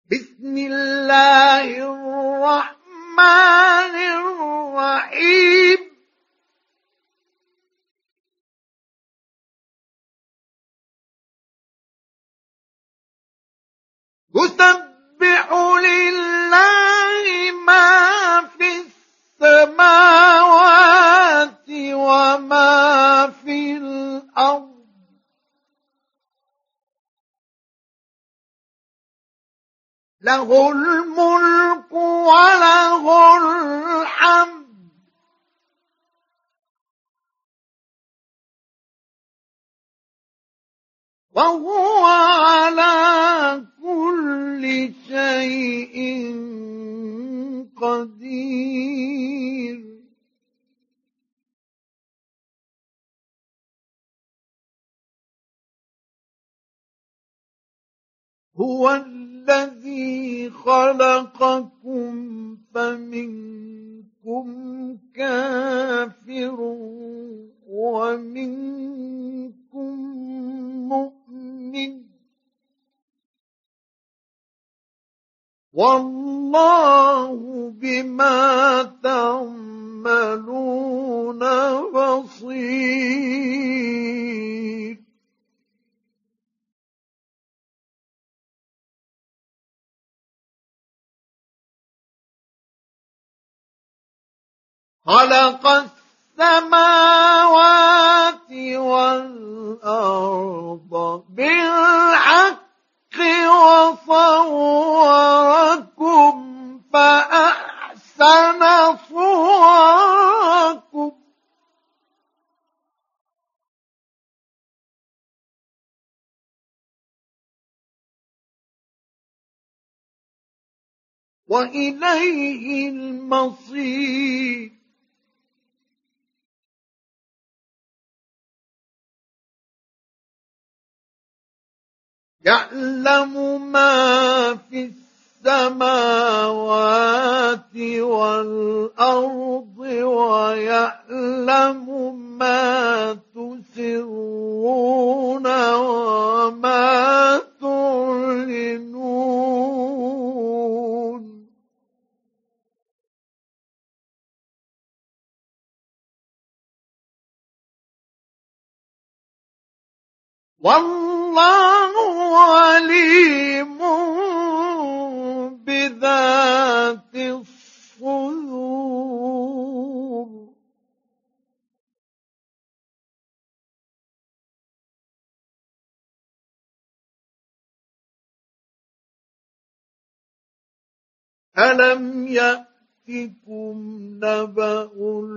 بسم الله الرحمن الرحيم يسبح لله ما في السماوات وما في الأرض له الملك وله الحمد وهو على كل شيء قدير هو الذي خلقكم فمنكم كافر ومنكم مؤمن والله بما تعملون بصير خلق السماوات والأرض بالحق وصوركم فأحسن صوركم وإليه المصير يعلم ما في السماوات والأرض ويعلم ما تسرون وما تعلنون والله عليم بذات الصدور ألم يأتكم نبأ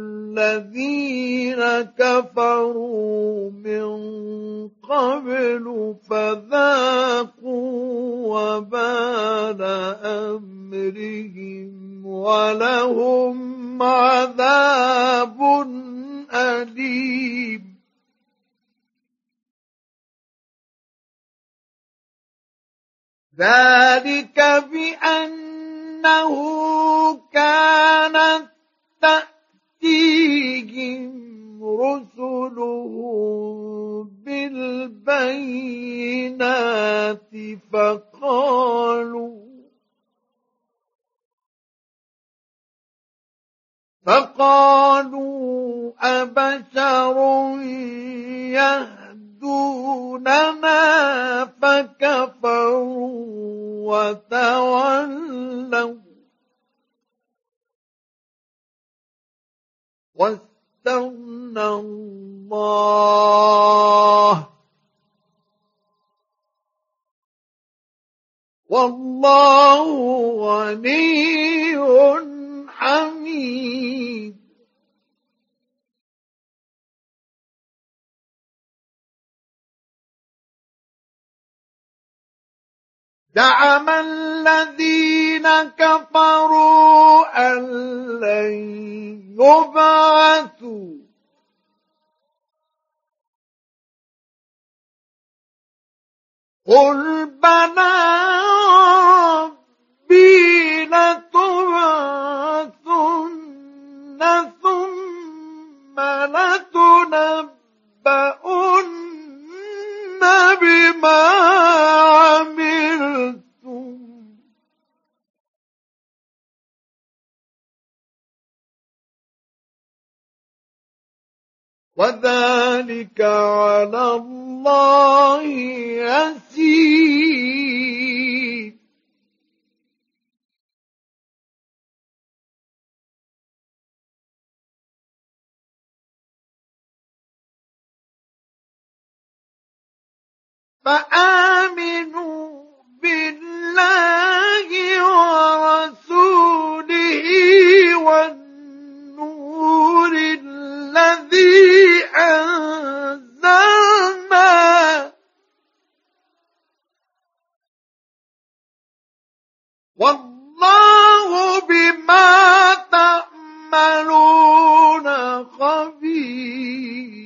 الذين كفروا من قبل فذاقوا وبال أمرهم ولهم عذاب أليم ذلك بأنه كانت تأتيهم رسلهم بالبينات فقالوا أبشر يهدوننا فكفروا وتولوا واستغنى الله والله غني حميد زعم الذين كفروا أن لن يبعثوا قل بلى ربي لتبعثن ثم لتنبؤن بما عملتم وذلك على الله يسير. فآمنوا بالله ورسوله والنور الذي أنزلنا والله بما تعملون خبير.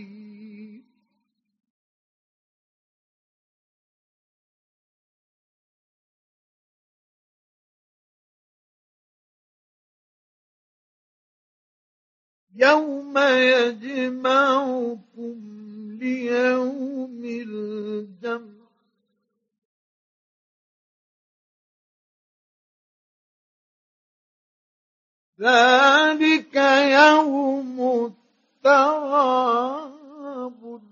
يوم يجمعكم ليوم الجمع ذلك يوم التغابن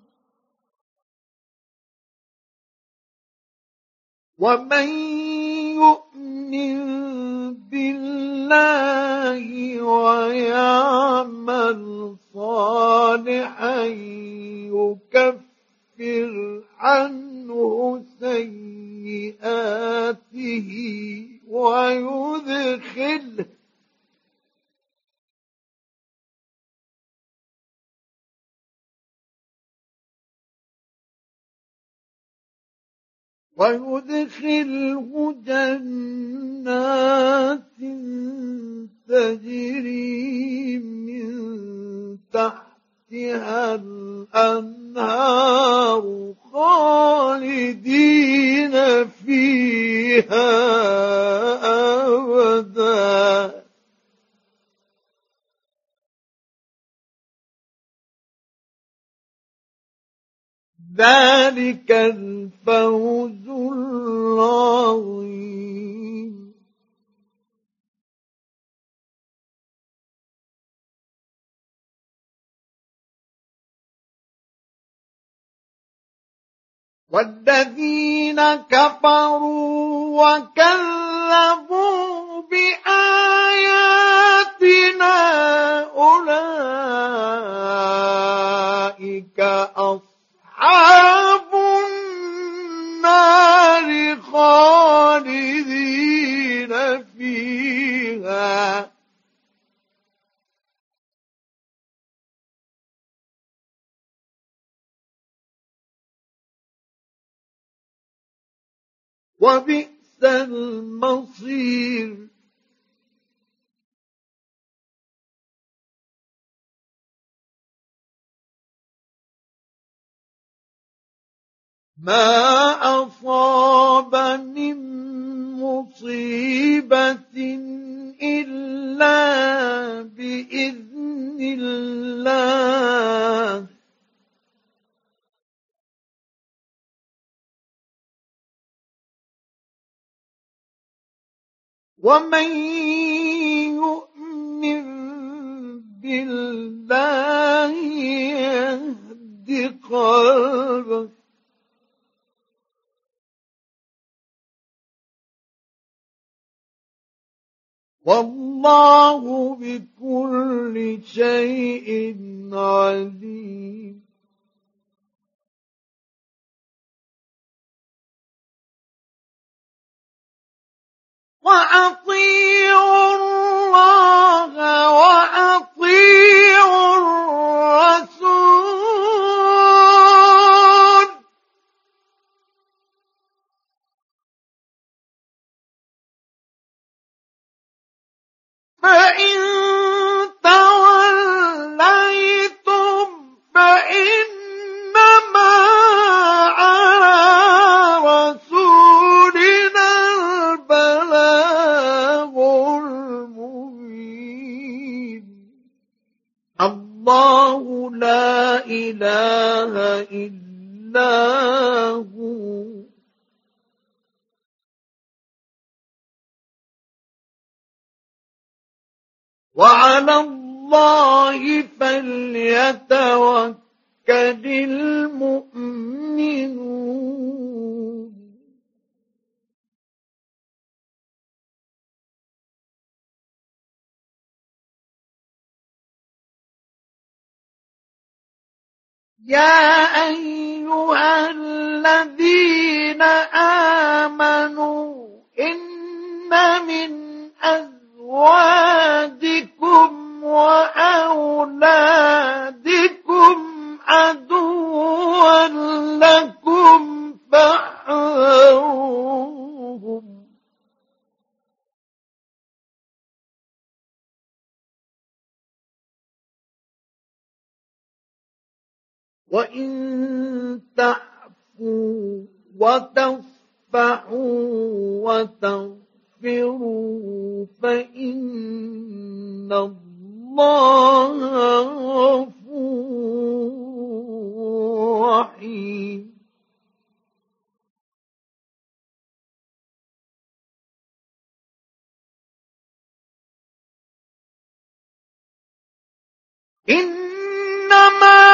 ومن يؤمن بالله ويعمل صالحا يكفر عنه سيئاته ويدخله جنات تجري من تحتها الأنهار خالدين فيها أبدا. ذلك الفوز العظيم. والذين كفروا وكذبوا بآياتنا أولئك أصحاب النار خالدين فيها وبئس المصير. ما أصاب من مصيبة إلا بإذن الله ومن يؤمن بالله يهد قلبه والله بكل شيء عليم. وأطيعوا الله وأطيعوا الرسول فإن توليتم فإنما على رسولنا البلاغ المبين. الله لا إله إلا هو وعلى الله فليتوكل المؤمنون يا أيها الذين آمنوا إن من أزواجكم وأولادكم عدوا لكم فاحذروهم وإن تعفوا وتصفحوا وتغفروا فإن الله غفور رحيم إنما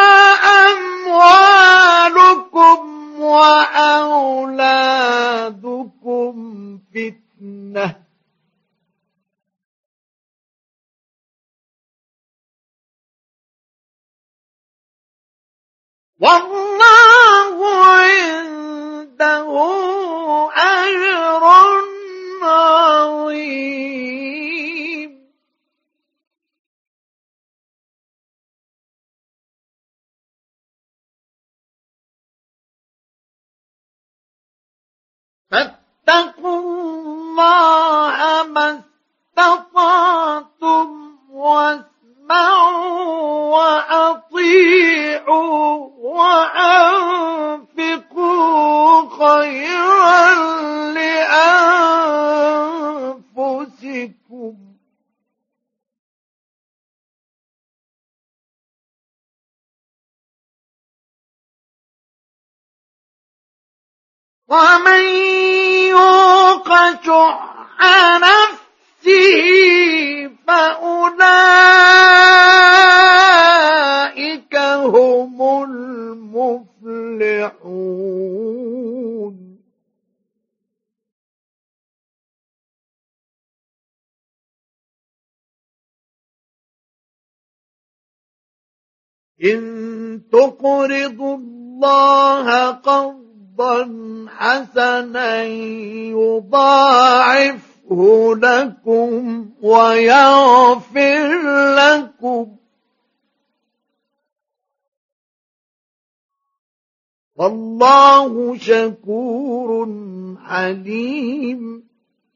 أموالكم وأولادكم فتنة والله عنده أجر عظيم فاتقوا الله ما استطعتم واسمعوا وأطيعوا وأنفقوا خيرا لأنفسكم ومن يوق شح نفسه فأولئك هم المفلحون إن تقرضوا الله قرضا حسنا يضاعفه لكم ويغفر لكم والله شكور حليم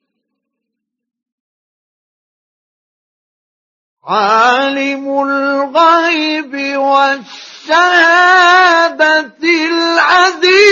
عالم الغيب والشهادة العزيز